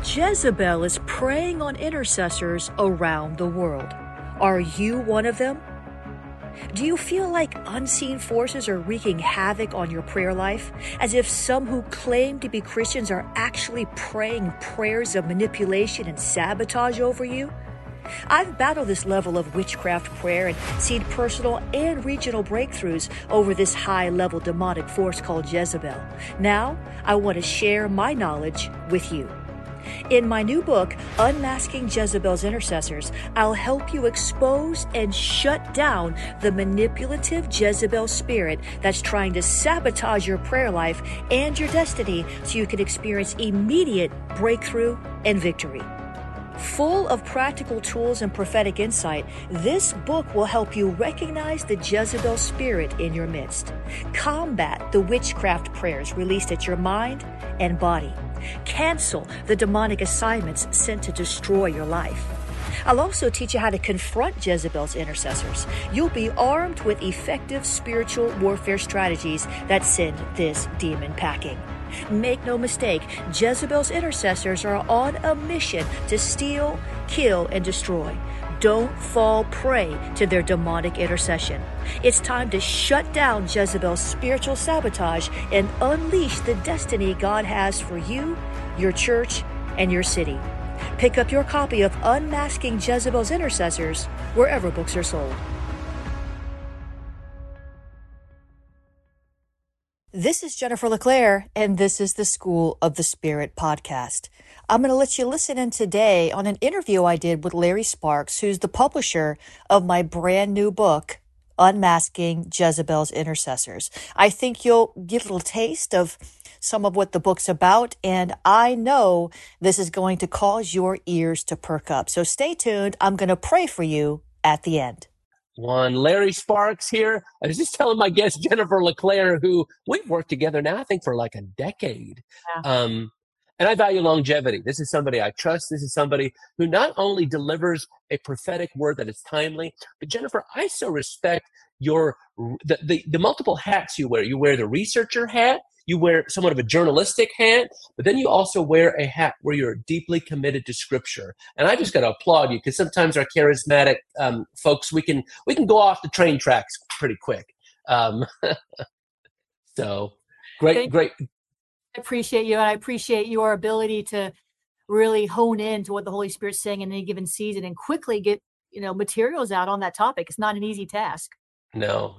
Jezebel is preying on intercessors around the world. Are you one of them? Do you feel like unseen forces are wreaking havoc on your prayer life, as if some who claim to be Christians are actually praying prayers of manipulation and sabotage over you? I've battled this level of witchcraft prayer and seen personal and regional breakthroughs over this high-level demonic force called Jezebel. Now, I want to share my knowledge with you. In my new book, Unmasking Jezebel's Intercessors, I'll help you expose and shut down the manipulative Jezebel spirit that's trying to sabotage your prayer life and your destiny so you can experience immediate breakthrough and victory. Full of practical tools and prophetic insight, this book will help you recognize the Jezebel spirit in your midst, combat the witchcraft prayers released at your mind and body, cancel the demonic assignments sent to destroy your life. I'll also teach you how to confront Jezebel's intercessors. You'll be armed with effective spiritual warfare strategies that send this demon packing. Make no mistake, Jezebel's intercessors are on a mission to steal, kill, and destroy. Don't fall prey to their demonic intercession. It's time to shut down Jezebel's spiritual sabotage and unleash the destiny God has for you, your church, and your city. Pick up your copy of Unmasking Jezebel's Intercessors wherever books are sold. This is Jennifer LeClaire, and this is the School of the Spirit podcast. I'm going to let you listen in today on an interview I did with Larry Sparks, who's the publisher of my brand new book, Unmasking Jezebel's Intercessors. I think you'll get a little taste of some of what the book's about, and I know this is going to cause your ears to perk up. So stay tuned. I'm going to pray for you at the end. Larry Sparks here. I was just telling my guest, Jennifer LeClaire, who we've worked together now, I think, for like a decade. Yeah. And I value longevity. This is somebody I trust. This is somebody who not only delivers a prophetic word that is timely, but Jennifer, I so respect the multiple hats you wear. You wear the researcher hat, you wear somewhat of a journalistic hat, but then you also wear a hat where you're deeply committed to Scripture. And I just got to applaud you, because sometimes our charismatic folks, we can go off the train tracks pretty quick. So great. I appreciate you, and I appreciate your ability to really hone in to what the Holy Spirit's saying in any given season and quickly get materials out on that topic. It's not an easy task. No,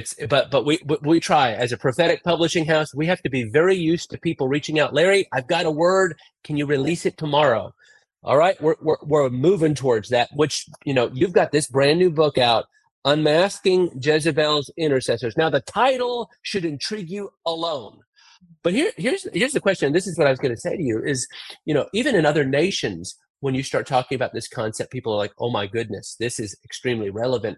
but we try. As a prophetic publishing house, we have to be very used to people reaching out. Larry, I've got a word. Can you release it tomorrow? All right, we're moving towards that. Which you've got this brand new book out, Unmasking Jezebel's Intercessors. Now the title should intrigue you alone. But here's the question. This is what I was going to say to you is, even in other nations, when you start talking about this concept, people are like, oh my goodness, this is extremely relevant.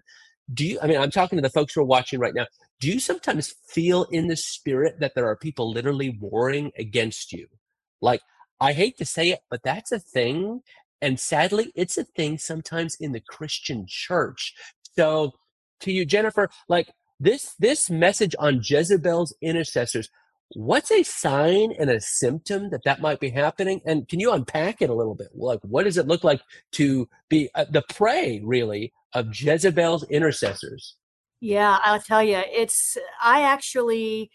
I'm talking to the folks who are watching right now. Do you sometimes feel in the spirit that there are people literally warring against you? Like, I hate to say it, but that's a thing. And sadly, it's a thing sometimes in the Christian church. So to you, Jennifer, like this message on Jezebel's intercessors, what's a sign and a symptom that might be happening? And can you unpack it a little bit? Like, what does it look like to be the prey, really, of Jezebel's intercessors? Yeah, I'll tell you, I actually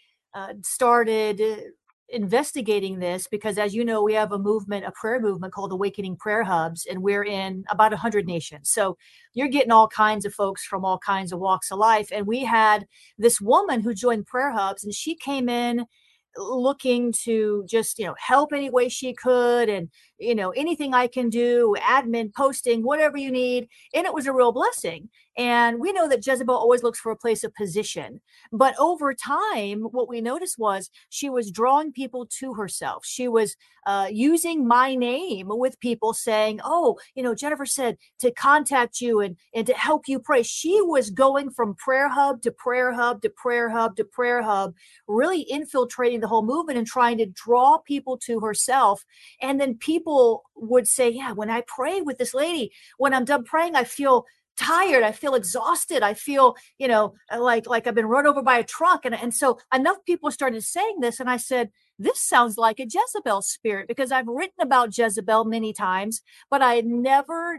started investigating this because, as you know, we have a prayer movement called Awakening Prayer Hubs, and we're in about 100 nations. So you're getting all kinds of folks from all kinds of walks of life. And we had this woman who joined Prayer Hubs, and she came in looking to just, help any way she could. And, anything I can do, admin, posting, whatever you need. And it was a real blessing. And we know that Jezebel always looks for a place of position. But over time, what we noticed was she was drawing people to herself. She was using my name with people saying, oh, Jennifer said to contact you and to help you pray. She was going from prayer hub to prayer hub to prayer hub to prayer hub, really infiltrating the whole movement and trying to draw people to herself. And then people would say, yeah, when I pray with this lady, when I'm done praying, I feel tired. I feel exhausted. I feel, like I've been run over by a truck. And so enough people started saying this. And I said, this sounds like a Jezebel spirit, because I've written about Jezebel many times, but I had never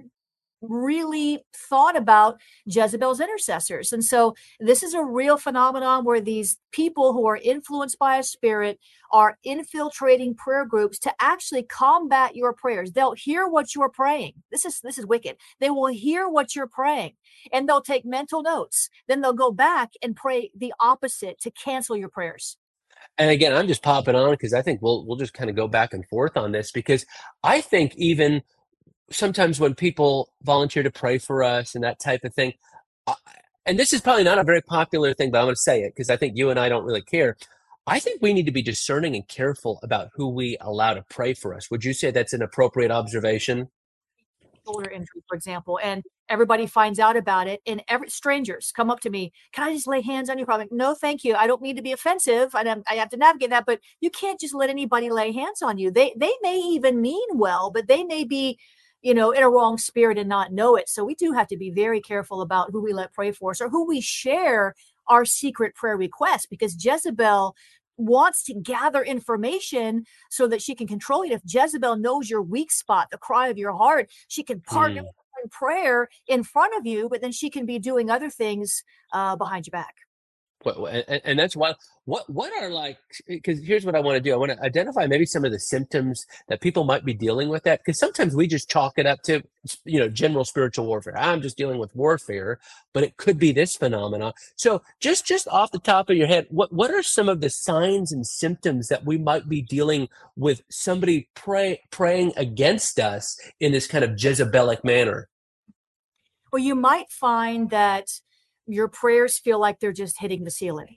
really thought about Jezebel's intercessors. And so this is a real phenomenon where these people who are influenced by a spirit are infiltrating prayer groups to actually combat your prayers. They'll hear what you're praying. This is wicked. They will hear what you're praying and they'll take mental notes. Then they'll go back and pray the opposite to cancel your prayers. And again, I'm just popping on because I think we'll just kind of go back and forth on this, because I think even sometimes when people volunteer to pray for us and that type of thing, I- and this is probably not a very popular thing, but I'm going to say it because I think you and I don't really care. I think we need to be discerning and careful about who we allow to pray for us. Would you say that's an appropriate observation? Shoulder injury, for example, and everybody finds out about it, and strangers come up to me, can I just lay hands on you? I'm like, no, thank you. I don't mean to be offensive. I have to navigate that, but you can't just let anybody lay hands on you. They may even mean well, but they may be, in a wrong spirit and not know it. So we do have to be very careful about who we let pray for us or who we share our secret prayer requests, because Jezebel wants to gather information so that she can control it. If Jezebel knows your weak spot, the cry of your heart, she can partner in prayer in front of you, but then she can be doing other things behind your back. And that's why what are, like, because here's what I want to do. I want to identify maybe some of the symptoms that people might be dealing with, that because sometimes we just chalk it up to general spiritual warfare. I'm just dealing with warfare, but it could be this phenomena. So just off the top of your head, what are some of the signs and symptoms that we might be dealing with somebody praying against us in this kind of Jezebelic manner? Well, you might find that your prayers feel like they're just hitting the ceiling.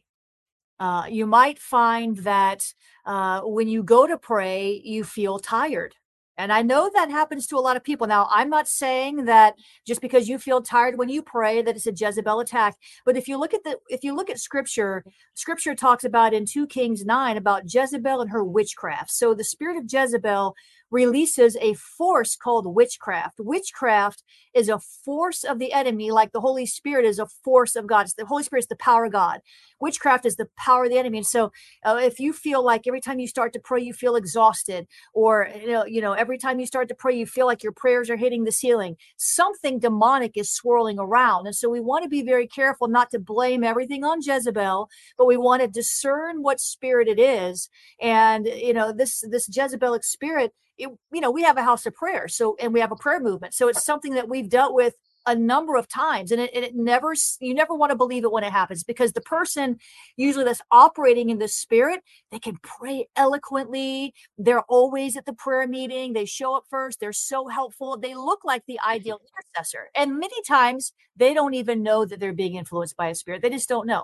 You might find that when you go to pray, you feel tired. And I know that happens to a lot of people. Now, I'm not saying that just because you feel tired when you pray that it's a Jezebel attack. But if you look at scripture talks about in 2 Kings 9 about Jezebel and her witchcraft. So the spirit of Jezebel releases a force called witchcraft. Witchcraft is a force of the enemy, like the Holy Spirit is a force of God. The Holy Spirit is the power of God. Witchcraft is the power of the enemy. And so if you feel like every time you start to pray, you feel exhausted, or every time you start to pray, you feel like your prayers are hitting the ceiling, something demonic is swirling around. And so we want to be very careful not to blame everything on Jezebel, but we want to discern what spirit it is. And this Jezebelic spirit, we have a house of prayer, and we have a prayer movement. So it's something that we've dealt with a number of times, and you never want to believe it when it happens, because the person usually that's operating in the spirit, they can pray eloquently. They're always at the prayer meeting. They show up first. They're so helpful. They look like the ideal intercessor. And many times they don't even know that they're being influenced by a spirit. They just don't know.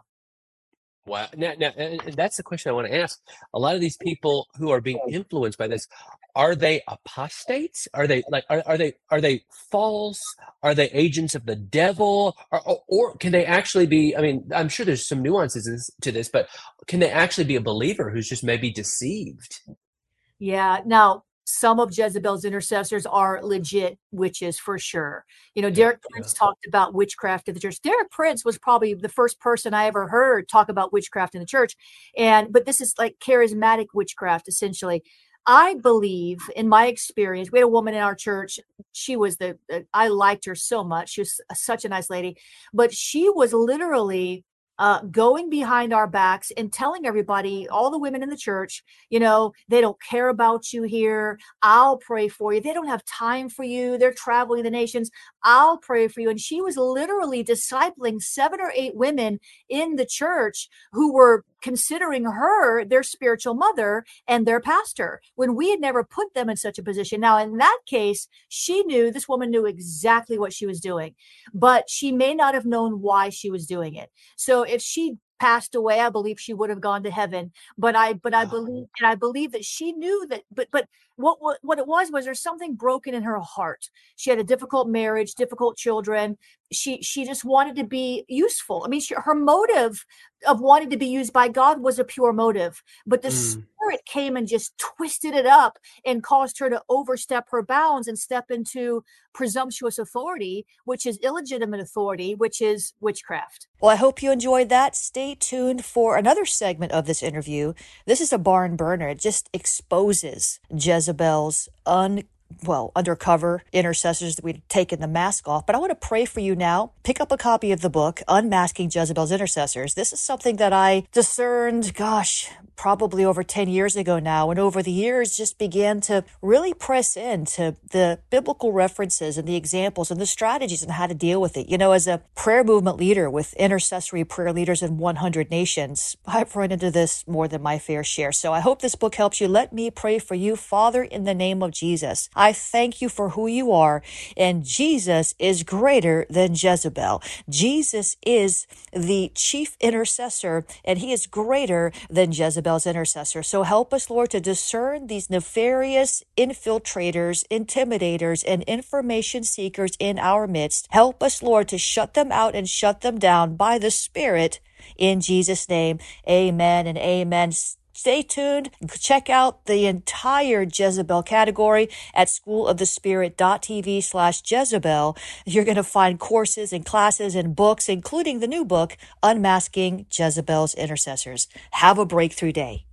Wow. Now, and that's the question I want to ask. A lot of these people who are being influenced by this, are they apostates? Are they are they false? Are they agents of the devil? Or can they actually be, I mean, I'm sure there's some nuances to this, but can they actually be a believer who's just maybe deceived? Yeah. Now, some of Jezebel's intercessors are legit witches for sure. Derek Prince talked about witchcraft in the church. Derek Prince was probably the first person I ever heard talk about witchcraft in the church. But this is like charismatic witchcraft, essentially. I believe, in my experience, we had a woman in our church. She was I liked her so much. She was such a nice lady, but she was literally going behind our backs and telling everybody, all the women in the church, they don't care about you here. I'll pray for you. They don't have time for you. They're traveling the nations. I'll pray for you. And she was literally discipling 7 or 8 women in the church who were considering her their spiritual mother and their pastor, when we had never put them in such a position. Now, in that case, this woman knew exactly what she was doing, but she may not have known why she was doing it. So if she passed away, I believe she would have gone to heaven. But I believe that she knew that. But what what it was there's something broken in her heart. She had a difficult marriage, difficult children. She just wanted to be useful. I mean, her motive of wanting to be used by God was a pure motive, but the Spirit came and just twisted it up and caused her to overstep her bounds and step into presumptuous authority, which is illegitimate authority, which is witchcraft. Well, I hope you enjoyed that. Stay tuned for another segment of this interview. This is a barn burner. It just exposes Jezebel's undercover intercessors that we've taken the mask off. But I want to pray for you now. Pick up a copy of the book, Unmasking Jezebel's Intercessors. This is something that I discerned, probably over 10 years ago now, and over the years just began to really press into the biblical references and the examples and the strategies and how to deal with it. You know, as a prayer movement leader with intercessory prayer leaders in 100 nations, I've run into this more than my fair share. So I hope this book helps you. Let me pray for you. Father, in the name of Jesus, I thank you for who you are, and Jesus is greater than Jezebel. Jesus is the chief intercessor, and he is greater than Jezebel's intercessor. So help us, Lord, to discern these nefarious infiltrators, intimidators, and information seekers in our midst. Help us, Lord, to shut them out and shut them down by the Spirit. In Jesus' name, amen and amen. Stay tuned. Check out the entire Jezebel category at schoolofthespirit.tv/Jezebel. You're going to find courses and classes and books, including the new book, Unmasking Jezebel's Intercessors. Have a breakthrough day.